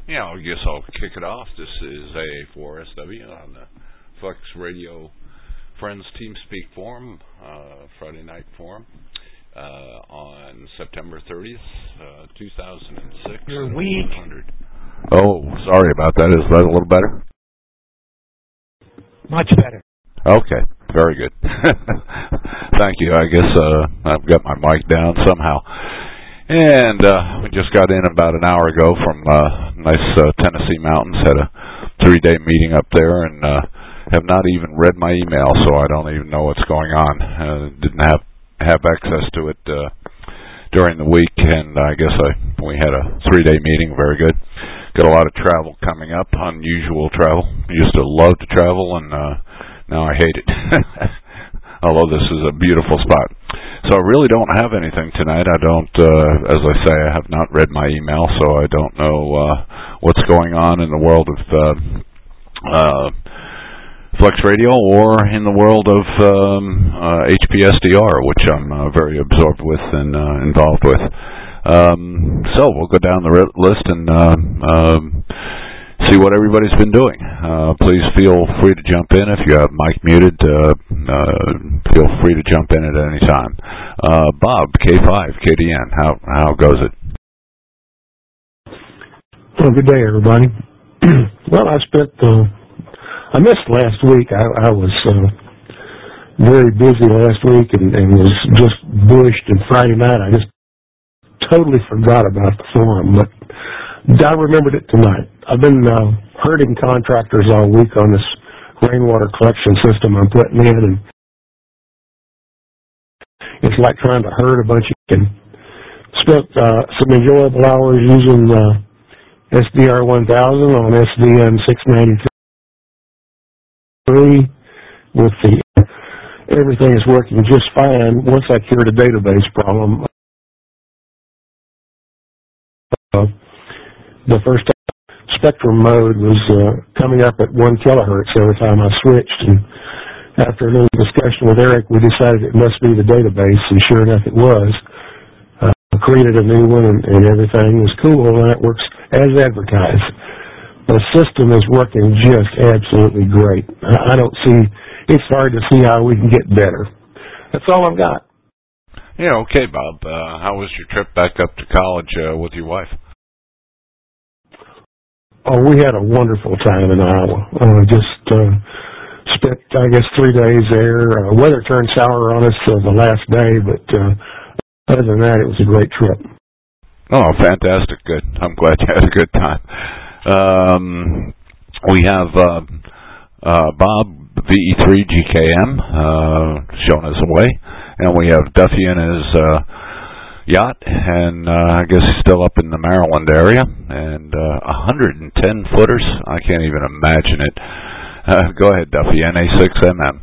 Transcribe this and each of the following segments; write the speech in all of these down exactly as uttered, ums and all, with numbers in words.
Yeah, I guess I'll kick it off. This is A A four S W on the Flex Radio Friends TeamSpeak Forum, uh, Friday night forum, uh, on September thirtieth, uh, two thousand six. You're weak. Oh, sorry about that. Is that a little better? Much better. Okay, very good. Thank you. I guess uh, I've got my mic down somehow. And uh, we just got in about an hour ago from uh, nice uh, Tennessee mountains. Had a three-day meeting up there, and uh, have not even read my email, so I don't even know what's going on. Uh, didn't have have access to it uh, during the week, and I guess I we had a three-day meeting. Very good. Got a lot of travel coming up, unusual travel. I used to love to travel, and uh, now I hate it. Although this is a beautiful spot. So I really don't have anything tonight. I don't, uh, as I say, I have not read my email, so I don't know uh, what's going on in the world of uh, uh, Flex Radio or in the world of um, uh, H P S D R, which I'm uh, very absorbed with and uh, involved with. Um, so we'll go down the re- list and uh, um, see what everybody's been doing. Uh, please feel free to jump in. If you have mic muted, uh, uh, feel free to jump in at any time. Uh, Bob, K five, K D N, how how goes it? Well, good day, everybody. Well, I spent, uh, I missed last week. I, I was uh, very busy last week and, and was just bushed, and Friday night I just totally forgot about the forum, but I remembered it tonight. I've been uh, herding contractors all week on this rainwater collection system I'm putting in, and it's like trying to herd a bunch of chicken. Spent uh, some enjoyable hours using uh, S D R one thousand on S D M six ninety-three with the everything is working just fine. Once I cured a database problem, uh, the first spectrum mode was uh, coming up at one kilohertz every time I switched, and after a little discussion with Eric, we decided it must be the database, and sure enough it was. Uh, created a new one, and, and everything was cool, and it works as advertised. The system is working just absolutely great. I, I don't see, it's hard to see how we can get better. That's all I've got. Yeah, okay, Bob. Uh, how was your trip back up to college uh, with your wife? Oh, we had a wonderful time in Iowa. Uh, just uh, spent, I guess, three days there. Uh, weather turned sour on us uh, the last day, but uh, other than that, it was a great trip. Oh, fantastic. Good. I'm glad you had a good time. Um, we have uh, uh, Bob, V E three G K M, uh, showing us the way, and we have Duffy in his uh, yacht, and uh, I guess he's still up in the Maryland area, and uh, one hundred ten footers. I can't even imagine it. Uh, go ahead, Duffy, N A six M M.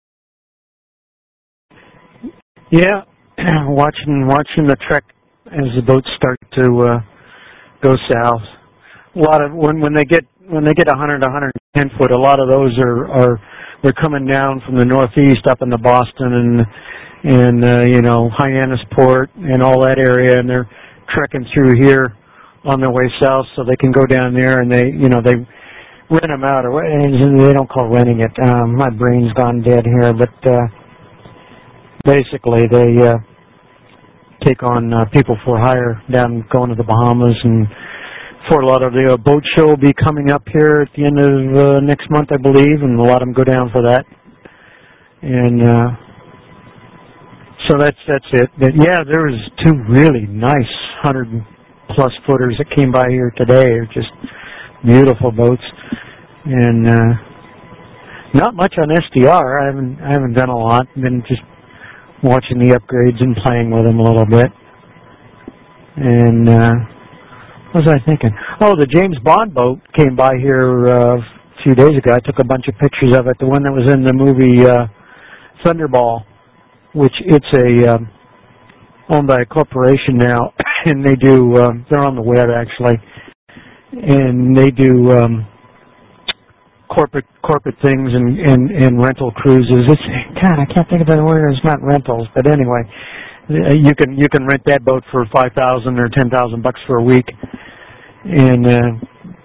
Yeah, watching watching the trek as the boats start to uh, go south. A lot of when when they get when they get one hundred, one hundred ten foot, a lot of those are are they're coming down from the northeast up into Boston and. and, uh, you know, Hyannisport and all that area, and they're trekking through here on their way south so they can go down there, and they, you know, they rent them out, or they don't call renting it. Um, my brain's gone dead here, but uh, basically they uh, take on uh, people for hire down going to the Bahamas, and Fort Lauderdale boat show will be coming up here at the end of uh, next month, I believe, and a lot of them go down for that. And, uh, So that's that's it. But yeah, there was two really nice hundred plus footers that came by here today. They're just beautiful boats, and uh, not much on S D R. I haven't I haven't done a lot. Been just watching the upgrades and playing with them a little bit. And uh, what was I thinking? Oh, the James Bond boat came by here uh, a few days ago. I took a bunch of pictures of it. The one that was in the movie uh, Thunderball. Which it's a um, owned by a corporation now, and they do. Um, they're on the web actually, and they do um, corporate corporate things and, and, and rental cruises. It's God, I can't think of the word. It's not rentals, but anyway, you can you can rent that boat for five thousand or ten thousand bucks for a week, and uh,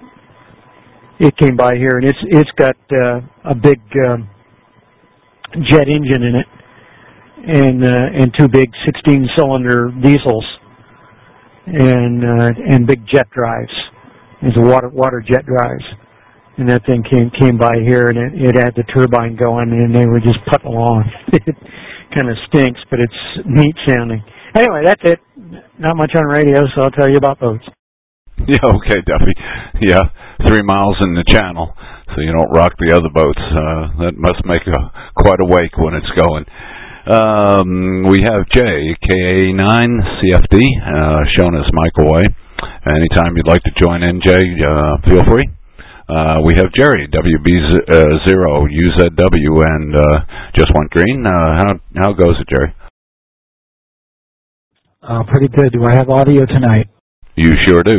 it came by here, and it's it's got uh, a big um, jet engine in it, and uh, and two big sixteen cylinder diesels, and uh, and big jet drives. It's a water water jet drives. And that thing came came by here, and it, it had the turbine going, and they were just putting along. It kind of stinks, but it's neat sounding. Anyway, that's it. Not much on radio, so I'll tell you about boats. Yeah, okay, Duffy. Yeah, three miles in the channel, so you don't rock the other boats. Uh, that must make a, quite a wake when it's going. Um, we have Jay, K A nine C F D, uh, shown as Michael Way. Anytime you'd like to join in, Jay, uh, feel free. Uh, we have Jerry, W B zero U Z W, and uh, just went green. Uh, how how goes it, Jerry? Uh, pretty good. Do I have audio tonight? You sure do.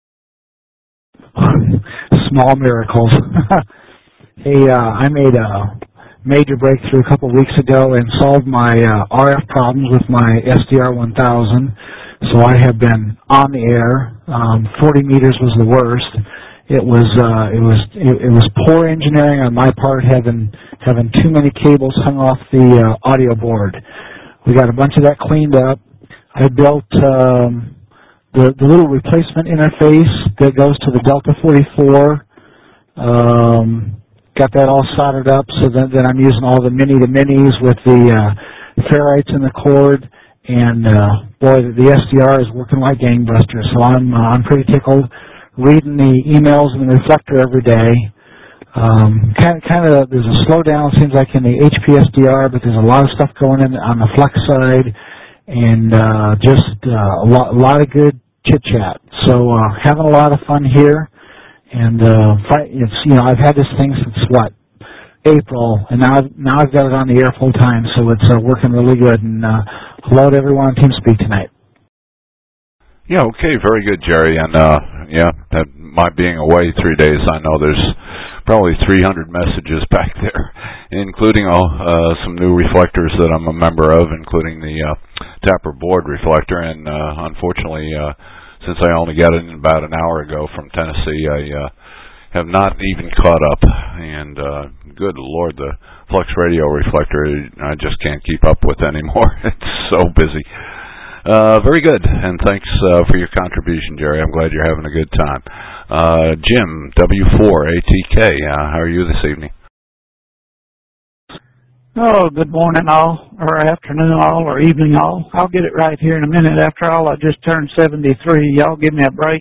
Small miracles. Hey, uh, I made a major breakthrough a couple of weeks ago and solved my uh, R F problems with my S D R one thousand. So I have been on the air. Um, forty meters was the worst. It was uh, it was it, it was poor engineering on my part, having having too many cables hung off the uh, audio board. We got a bunch of that cleaned up. I built um, the the little replacement interface that goes to the Delta forty-four. Um, got that all soldered up, so that then I'm using all the mini to minis with the uh, ferrites in the cord, and uh, boy, the S D R is working like gangbusters. So I'm uh, I'm pretty tickled. Reading the emails in the reflector every day. Um, kind of, kind of, there's a slowdown, it seems like, in the H P S D R, but there's a lot of stuff going in on the flex side, and uh, just uh, a, lot, a lot of good chit-chat. So uh, having a lot of fun here, and uh, it's, you know, I've had this thing since, what, April, and now I've, now I've got it on the air full time, so it's uh, working really good. And uh, hello to everyone on TeamSpeak tonight. Yeah, okay, very good, Jerry. And, uh, yeah, that, my being away three days, I know there's probably three hundred messages back there, including all, uh, some new reflectors that I'm a member of, including the uh, Tapper board reflector. And, uh, unfortunately, uh, since I only got in about an hour ago from Tennessee, I uh, have not even caught up. And, uh, good Lord, the Flux Radio reflector, I just can't keep up with anymore. It's so busy. Uh, very good, and thanks uh, for your contribution, Jerry. I'm glad you're having a good time. Uh, Jim, W four A T K, uh, how are you this evening? Oh, good morning all, or afternoon all, or evening all. I'll get it right here in a minute. After all, I just turned seventy-three. Y'all give me a break.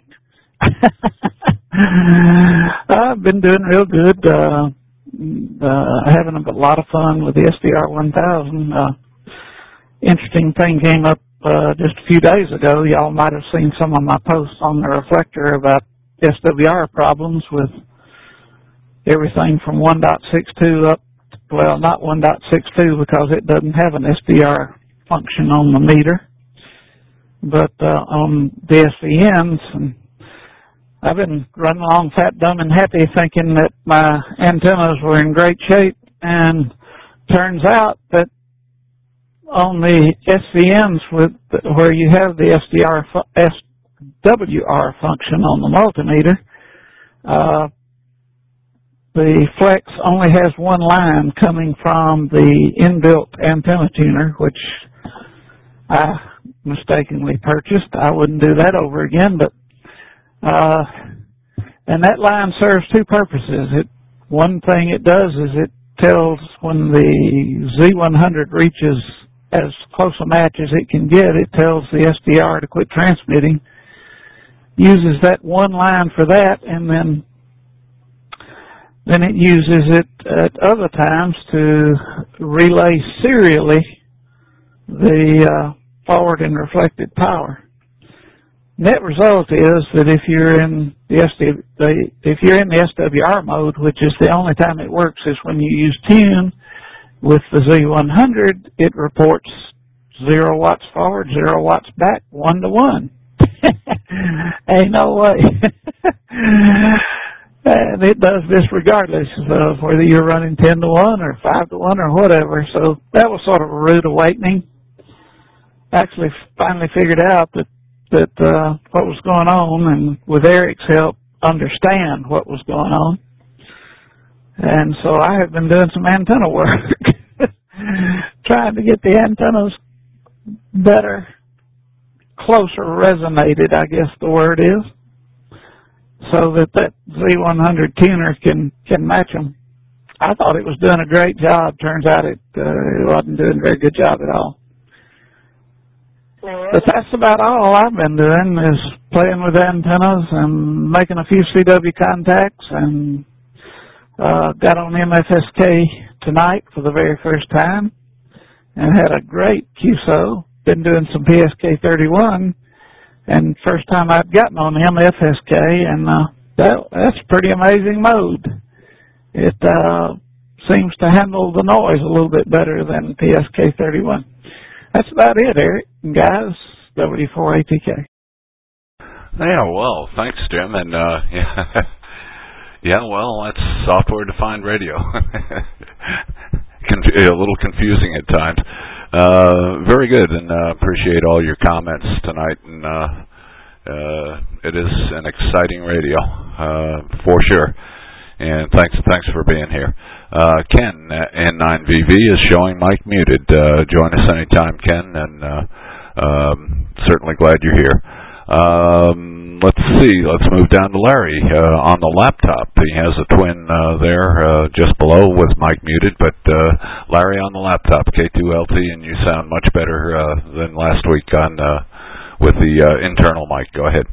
I've been doing real good, uh, uh, having a lot of fun with the S D R one thousand. Uh, interesting thing came up Uh, just a few days ago. Y'all might have seen some of my posts on the reflector about S W R problems with everything from one point six two up, well, not one point six two because it doesn't have an S D R function on the meter, but uh, on the S V Ns. And I've been running along fat, dumb, and happy thinking that my antennas were in great shape, and turns out that on the S V Ns with where you have the S D R S W R function on the multimeter, uh, the Flex only has one line coming from the inbuilt antenna tuner, which I mistakenly purchased. I wouldn't do that over again, but uh, and that line serves two purposes. It one thing it does is it tells when the Z one hundred reaches as close a match as it can get, it tells the S D R to quit transmitting, uses that one line for that, and then then it uses it at other times to relay serially the uh, forward and reflected power. Net result is that if you're in the, S D, the if you're in the S W R mode, which is the only time it works is when you use tune, with the Z one hundred, it reports zero watts forward, zero watts back, one to one. Ain't no way. And it does this regardless of whether you're running ten to one or five to one or whatever. So that was sort of a rude awakening. Actually, finally figured out that that uh, what was going on, and with Eric's help, understand what was going on. And so I have been doing some antenna work, trying to get the antennas better, closer resonated, I guess the word is, so that that Z one hundred tuner can, can match them. I thought it was doing a great job. Turns out it, uh, it wasn't doing a very good job at all. But that's about all I've been doing, is playing with antennas and making a few C W contacts, and uh, got on M F S K tonight for the very first time and had a great Q S O. Been doing some P S K thirty-one, and first time I've gotten on M F S K, and uh, that, that's a pretty amazing mode. It uh, seems to handle the noise a little bit better than P S K thirty-one. That's about it, Eric and guys. W four A T K. Yeah, well, thanks, Jim. And uh, yeah, yeah, well, that's software-defined radio. Conf- a little confusing at times. Uh, very good, and uh, appreciate all your comments tonight. And uh, uh, it is an exciting radio, uh, for sure. And thanks, thanks for being here. Uh, Ken, N nine V V is showing Mike muted. Uh, join us anytime, Ken, and uh, um, certainly glad you're here. Um, let's see, let's move down to Larry uh, on the laptop. He has a twin uh, there uh, just below with Mike muted, but uh, Larry on the laptop, K two L T, and you sound much better uh, than last week on uh, with the uh, internal mic. Go ahead.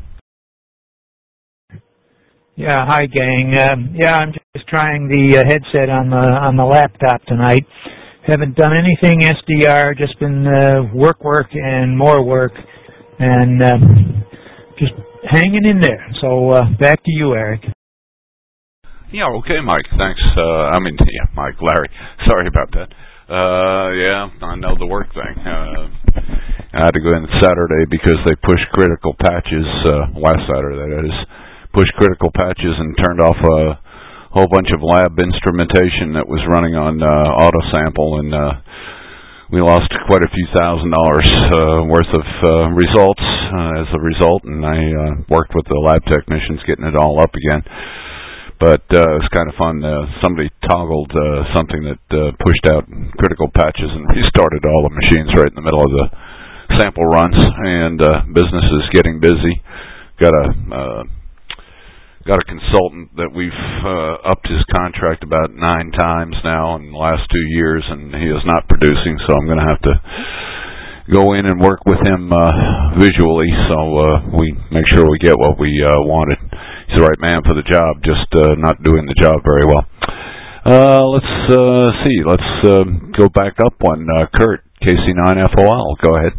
Yeah, hi gang. Um, yeah, I'm just trying the uh, headset on the on the laptop tonight. Haven't done anything S D R. Just been uh, work, work, and more work, and um, just hanging in there. So uh, back to you, Eric. Yeah, okay, Mike. Thanks. Uh, I mean, yeah, Mike, Larry. Sorry about that. Uh, yeah, I know the work thing. Uh, I had to go in Saturday because they pushed critical patches. Uh, last Saturday, that is. Pushed critical patches and turned off a whole bunch of lab instrumentation that was running on uh, AutoSample, and uh, we lost quite a few thousand dollars uh, worth of uh, results uh, as a result, and I uh, worked with the lab technicians getting it all up again. But uh, it was kind of fun. Uh, somebody toggled uh, something that uh, pushed out critical patches and restarted all the machines right in the middle of the sample runs, and uh, business is getting busy. Got a uh, Got a consultant that we've uh, upped his contract about nine times now in the last two years, and he is not producing, so I'm going to have to go in and work with him uh, visually, so uh, we make sure we get what we uh, wanted. He's the right man for the job, just uh, not doing the job very well. Uh, let's uh, see. Let's uh, go back up one. Uh, Kurt, K C nine F O L. Go ahead.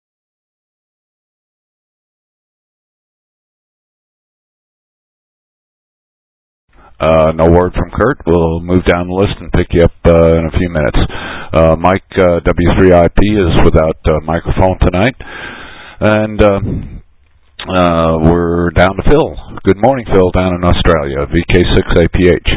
Uh, no word from Kurt. We'll move down the list and pick you up uh, in a few minutes. Uh, Mike, uh, W three I P is without uh, microphone tonight. And uh, uh, we're down to Phil. Good morning, Phil, down in Australia, V K six A P H.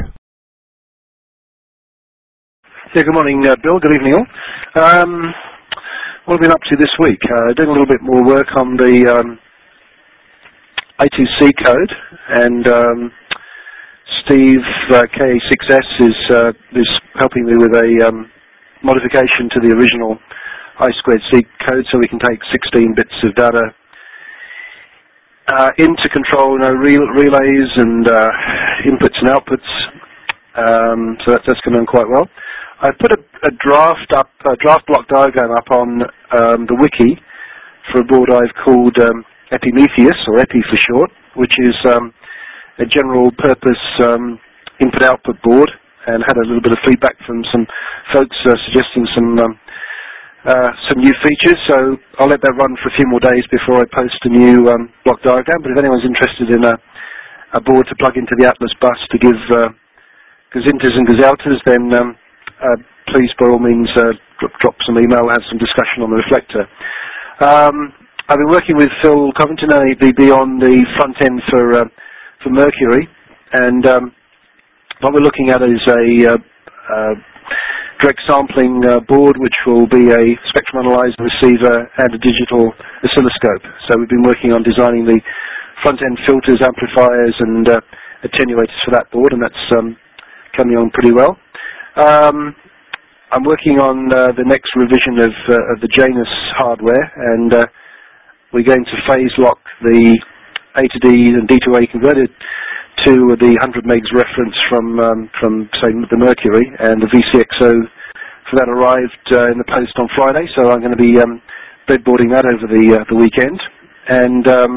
Yeah, good morning, uh, Bill. Good evening, all. Um, what have we been up to this week? Uh, doing a little bit more work on the um, A two C code, and um, Steve uh, K six S is uh, is helping me with a um, modification to the original I two C code, so we can take sixteen bits of data uh, into control, you know, rel relays and uh, inputs and outputs. Um, so that's, that's going on quite well. I put a, a draft up, a draft block diagram up on um, the wiki for a board I've called um, Epimetheus, or Epi for short, which is um, a general purpose um, input-output board, and had a little bit of feedback from some folks uh, suggesting some um, uh, some new features. So I'll let that run for a few more days before I post a new um, block diagram. But if anyone's interested in a, a board to plug into the Atlas bus to give uh, gazintas and gazaltas, then um, uh, please, by all means, uh, drop, drop some email. We'll have some discussion on the reflector. Um, I've been working with Phil Covington and A B B on the front end for uh, for Mercury, and um, what we're looking at is a uh, uh, direct sampling uh, board, which will be a spectrum analyzer, receiver, and a digital oscilloscope. So we've been working on designing the front-end filters, amplifiers, and uh, attenuators for that board, and that's um, coming on pretty well. Um, I'm working on uh, the next revision of, uh, of the Janus hardware, and uh, we're going to phase lock the A to D and D to A converted to the one hundred megs reference from, um, from say, the Mercury, and the V C X O for that arrived uh, in the post on Friday, so I'm going to be um, breadboarding that over the uh, the weekend. And um,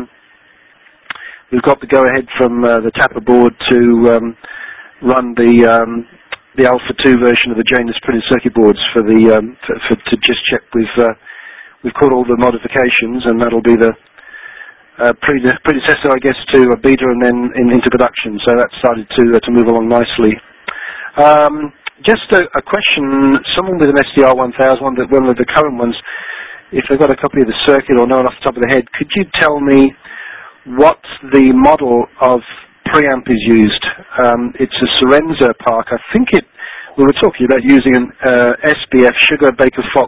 we've got the go-ahead from uh, the Tapper board to um, run the um, the Alpha two version of the Janus printed circuit boards for the um, for, for, to just check we've uh, we've caught all the modifications, and that'll be the uh, predecessor, I guess, to a beta and then in, into production. So that started to uh, to move along nicely. Um, just a, a question: someone with an S D R one thousand, one, that, one of the current ones, if they've got a copy of the circuit or know it off the top of the head, could you tell me what the model of preamp is used? Um, it's a Sorenza Park. I think it. We were talking about using an uh, S B F Sugar Baker Fox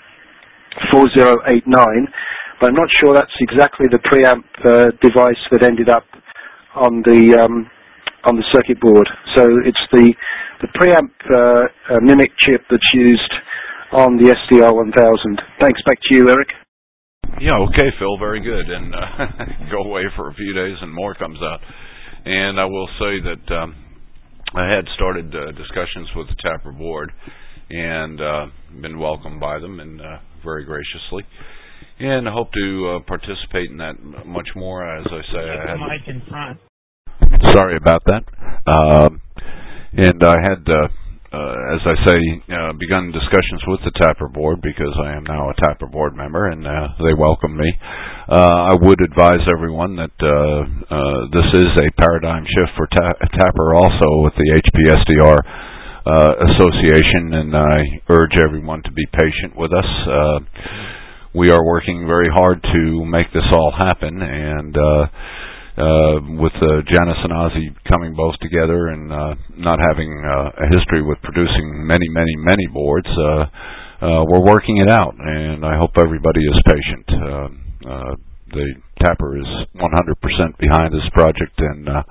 four zero eight nine, but I'm not sure that's exactly the preamp uh, device that ended up on the um, on the circuit board. So it's the the preamp uh, uh, Mimic chip that's used on the S D R one thousand. Thanks. Back to you, Eric. Yeah, okay, Phil, very good. And uh, go away for a few days and more comes out. And I will say that um, I had started uh, discussions with the Tapper board and uh, been welcomed by them and uh, very graciously. And I hope to uh, participate in that much more. As I say, I had... mic in front. Sorry about that. Um, and I had... Uh, Uh, as I say, uh, begun discussions with the Tapper board because I am now a Tapper board member, and uh, they welcome me. Uh, I would advise everyone that uh, uh, this is a paradigm shift for ta Tapper also with the H P S D R uh, Association, and I urge everyone to be patient with us. Uh, we are working very hard to make this all happen, and uh, Uh, with uh, Janus and Ozzy coming both together and uh, not having uh, a history with producing many, many, many boards, uh, uh, we're working it out, and I hope everybody is patient. Uh, uh, the Tapper is one hundred percent behind this project, and uh,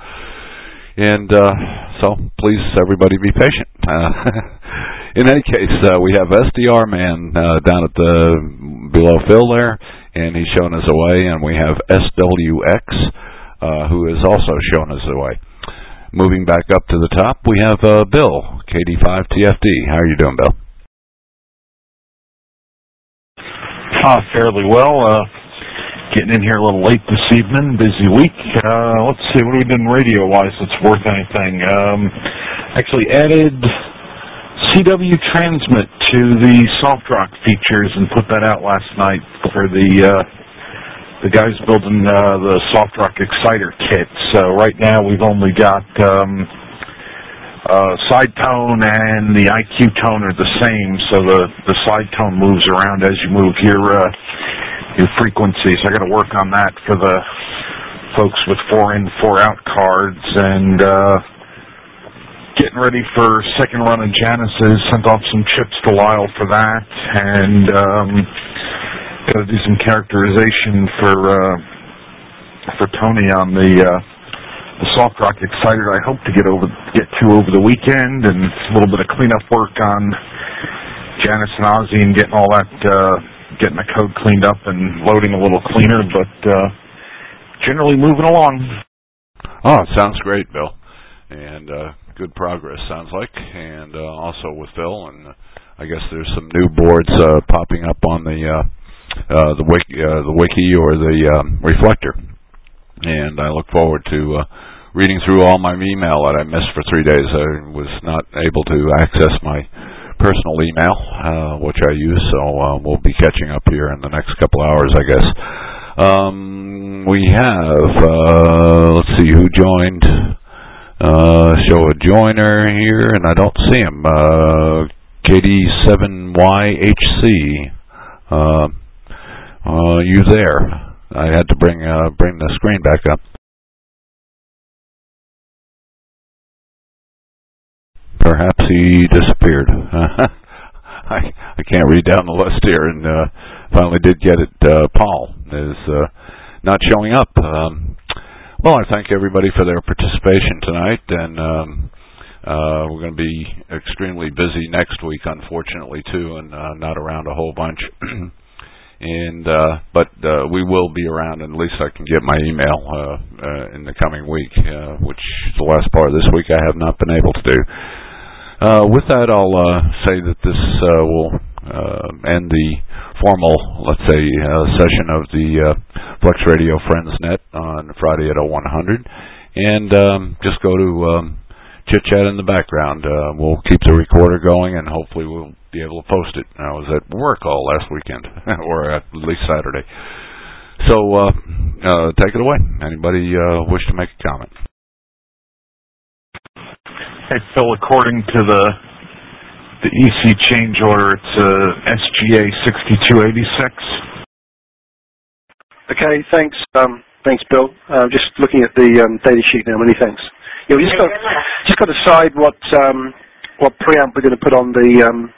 and uh, so please, everybody, be patient. Uh, in any case, uh, we have S D R Man uh, down at the below Phil there, and he's showing us the way, and we have S W X. Uh, who has also shown us the way. Moving back up to the top, we have uh, Bill, K D five T F D. How are you doing, Bill? Uh, fairly well. Uh, getting in here a little late this evening. Busy week. Uh, let's see, what have we done radio-wise that's worth anything? Um, actually added C W Transmit to the Soft Rock features and put that out last night for the... Uh, The guys building uh, the Soft Rock Exciter kit. So right now we've only got um, uh, side tone and the I Q tone are the same. So the the side tone moves around as you move your uh, your frequencies. I got to work on that for the folks with four in, four out cards, and uh, getting ready for second run of Janus's. Sent off some chips to Lyle for that, and. Um, Got to do some characterization for uh, for Tony on the uh, the Soft Rock Exciter. I hope to get over get to over the weekend, and a little bit of cleanup work on Janus and Ozzy and getting all that uh, getting the code cleaned up and loading a little cleaner. But uh, generally moving along. Oh, it sounds great, Bill, and uh, good progress sounds like, and uh, also with Phil, and uh, I guess there's some new boards uh, popping up on the. Uh, Uh, the wiki, uh, the wiki, or the um, reflector, and I look forward to uh, reading through all my email that I missed for three days. I was not able to access my personal email, uh, which I use, so uh, we'll be catching up here in the next couple hours, I guess. Um, we have, uh, let's see who joined. Uh, show a joiner here, and I don't see him. Uh, K D seven Y H C. Uh, Uh, you there? I had to bring uh, bring the screen back up. Perhaps he disappeared. I I can't read down the list here, and uh, finally did get it. Uh, Paul is uh, not showing up. Um, Well, I thank everybody for their participation tonight, and um, uh, we're going to be extremely busy next week, unfortunately, too, and uh, not around a whole bunch. and uh, But uh, we will be around, and at least I can get my email uh, uh, in the coming week, uh, which the last part of this week I have not been able to do. Uh, with that, I'll uh, say that this uh, will uh, end the formal, let's say, uh, session of the uh, Flex Radio Friends Net on Friday at oh one hundred, and um, just go to um, chit chat in the background. Uh, we'll keep the recorder going, and hopefully we'll be able to post it. I was at work all last weekend, or at least Saturday. So uh, uh, take it away. Anybody uh, wish to make a comment? Hey, Phil, according to the the E C change order, it's uh, S G A sixty-two eighty-six. Okay, thanks. Um, thanks, Bill. Uh, just looking at the um, data sheet now. Many thanks. Yeah, we just got just got to decide what um, what preamp we're going to put on the um,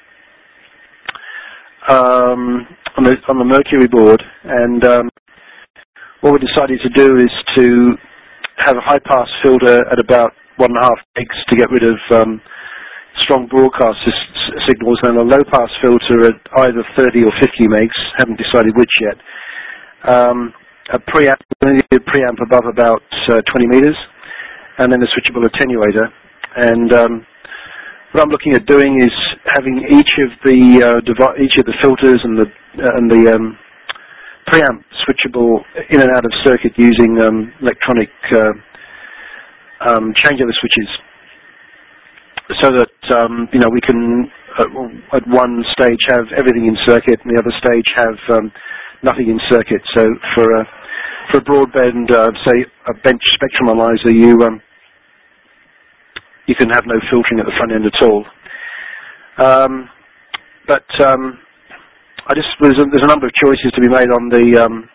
um, on the on the Mercury board, and um, what we decided to do is to have a high pass filter at about one and a half gigs to get rid of um, strong broadcast s- signals, and a low pass filter at either thirty or fifty megs. Haven't decided which yet. Um, a preamp, a preamp above about uh, twenty meters, and then a switchable attenuator. And um, what I'm looking at doing is having each of the uh, devi- each of the filters and the uh, and the um, preamp switchable in and out of circuit using um, electronic uh, um, changeover switches, so that um, you know we can uh, at one stage have everything in circuit, and the other stage have um, nothing in circuit. So for a for a broadband, uh, say a bench spectrum analyzer, you um, you can have no filtering at the front end at all. Um, but um, I just there's a, there's a number of choices to be made on the um,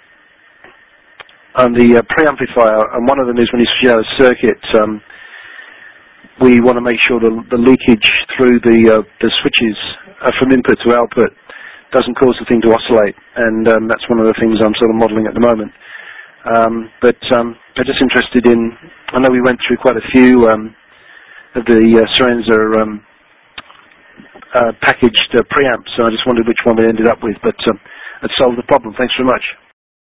on the uh, preamplifier, and one of them is when you switch out a circuit, um, we want to make sure the, the leakage through the uh, the switches uh, from input to output doesn't cause the thing to oscillate, and um, that's one of the things I'm sort of modelling at the moment. Um, but um, I'm just interested in. I know we went through quite a few um, of the uh, Serenza um, uh, packaged uh, preamps, so I just wondered which one we ended up with. But um, it solved the problem. Thanks very much.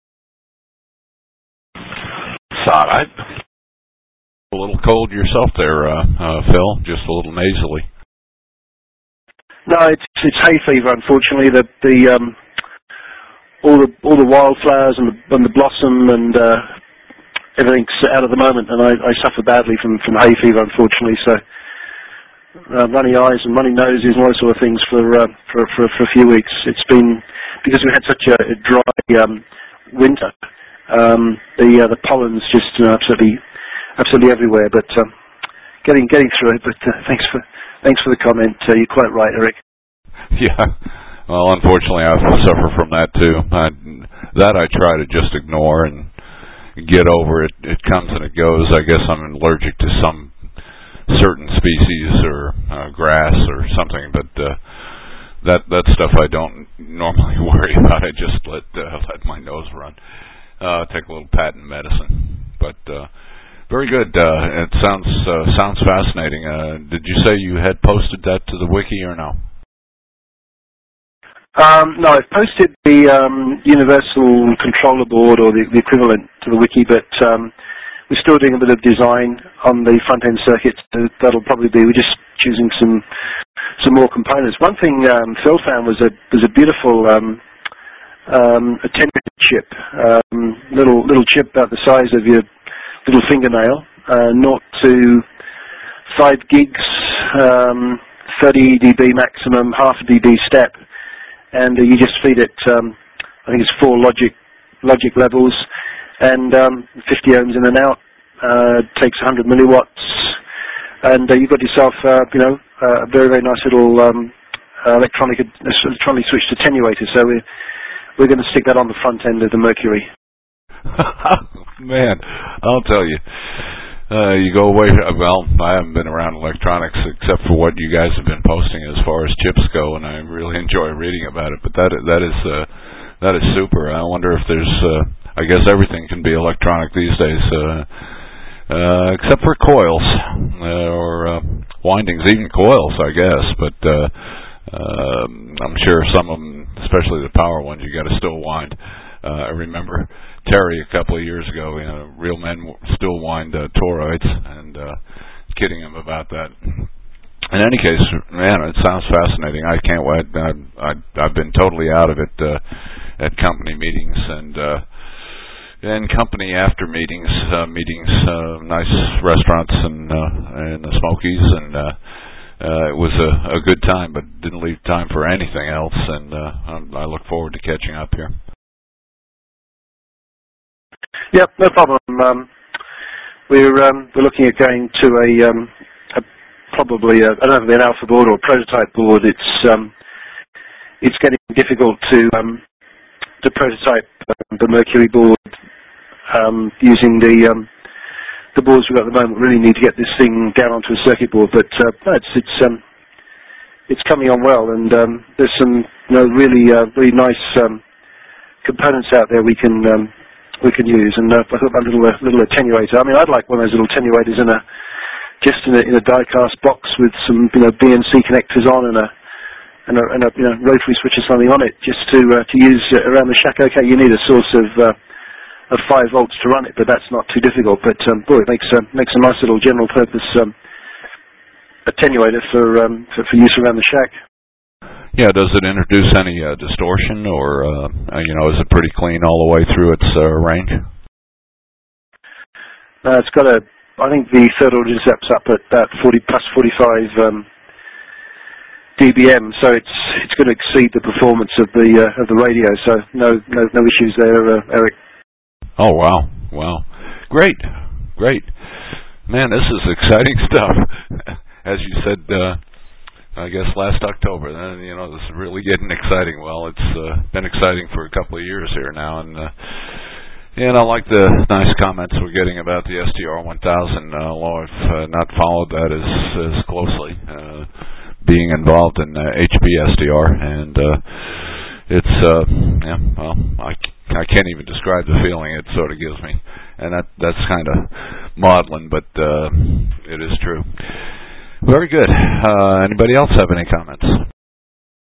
It's all right. A little cold yourself there, uh, uh, Phil. Just a little nasally. No, it's it's hay fever. Unfortunately, the the um, all the all the wildflowers and the, and the blossom and uh, everything's out at the moment, and I, I suffer badly from, from hay fever, unfortunately. So uh, runny eyes and runny noses and all those sort of things for uh, for, for for a few weeks. It's been because we had such a, a dry um, winter. Um, the uh, the pollen's just you know, absolutely absolutely everywhere. But um, getting getting through it. But uh, thanks for thanks for the comment. Uh, you're quite right, Eric. Yeah. Well, unfortunately, I suffer from that too. I, that I try to just ignore and get over. It It comes and it goes. I guess I'm allergic to some certain species or uh, grass or something, but uh, that that stuff I don't normally worry about. I just let uh, let my nose run. Uh, take a little patent medicine, but uh, very good. Uh, it sounds uh, sounds fascinating. Uh, did you say you had posted that to the wiki or no? Um, no, I've posted the um, Universal Controller Board, or the, the equivalent, to the wiki, but um, we're still doing a bit of design on the front-end circuits. So that'll probably be, we're just choosing some some more components. One thing um, Phil found was a was a beautiful um, um, attenuator chip, um, little little chip about the size of your little fingernail, uh, naught to five gigs, um, thirty dB maximum, half a dB step. And uh, you just feed it, um, I think it's four logic logic levels, and um, fifty ohms in and out, uh, takes one hundred milliwatts, and uh, you've got yourself, uh, you know, uh, a very, very nice little um, uh, electronic electronically switched attenuator. So we're, we're going to stick that on the front end of the Mercury. Man, I'll tell you. Uh, you go away, well, I haven't been around electronics except for what you guys have been posting as far as chips go, and I really enjoy reading about it, but that that is uh, that is super. I wonder if there's, uh, I guess everything can be electronic these days, uh, uh, except for coils uh, or uh, windings, even coils, I guess. But uh, uh, I'm sure some of them, especially the power ones, you got to still wind. Uh, I remember Terry a couple of years ago. You know, real men still wind uh, toroids, and uh, kidding him about that. In any case, man, it sounds fascinating. I can't wait. I, I, I've been totally out of it uh, at company meetings and uh, and company after meetings, uh, meetings, uh, nice restaurants and uh, and the Smokies, and uh, uh, it was a, a good time, but didn't leave time for anything else. And uh, I look forward to catching up here. Yep, no problem. Um, we're um, we're looking at going to a. Um, Probably, a, I don't know if it's an alpha board or a prototype board. It's um, it's getting difficult to um, to prototype uh, the Mercury board um, using the um, the boards we've got at the moment. We really need to get this thing down onto a circuit board, but uh, no, it's it's um, it's coming on well, and um, there's some you know really uh, really nice um, components out there we can um, we can use. And uh, I thought that little uh, little attenuator. I mean, I'd like one of those little attenuators in a just in a, in a die-cast box with some, you know, B N C connectors on and a and a, and a you know, rotary switch or something on it, just to uh, to use uh, around the shack. Okay, you need a source of uh, of five volts to run it, but that's not too difficult. But um, boy, it makes uh, makes a nice little general-purpose um, attenuator for, um, for for use around the shack. Yeah, does it introduce any uh, distortion, or uh, you know, is it pretty clean all the way through its uh, range? Uh, it's got a I think the third order intercept's up at that forty plus forty-five um, dBm, so it's it's going to exceed the performance of the uh, of the radio. So no no no issues there, uh, Eric. Oh wow, wow, great, great, man, this is exciting stuff. As you said, uh, I guess last October, then you know this is really getting exciting. Well, it's uh, been exciting for a couple of years here now, and. Uh, Yeah, and I like the nice comments we're getting about the S D R one thousand, uh, although I've uh, not followed that as, as closely, uh, being involved in uh, H B S D R, and uh, it's, uh, yeah, well, I, I can't even describe the feeling it sort of gives me, and that that's kind of maudlin, but uh, it is true. Very good. Uh, anybody else have any comments?